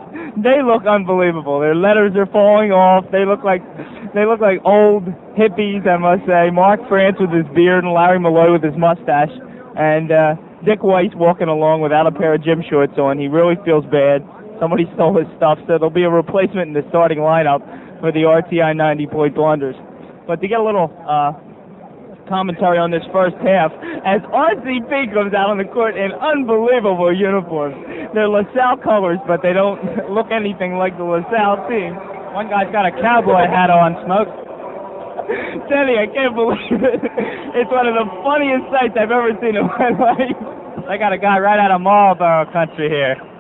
They look unbelievable. Their letters are falling off. They look like old hippies, I must say. Mark France with his beard and Larry Malloy with his mustache, and Dick Weiss walking along without a pair of gym shorts on. He really feels bad. Somebody stole his stuff, so there'll be a replacement in the starting lineup for the RTI 90-point Blunders. But to get a little commentary on this first half, as RCP comes out on the court in unbelievable uniforms. They're LaSalle colors, but they don't look anything like the LaSalle team. One guy's got a cowboy hat on, Smoke. Denny, I can't believe it. It's one of the funniest sights I've ever seen in my life. They got a guy right out of Marlboro country here.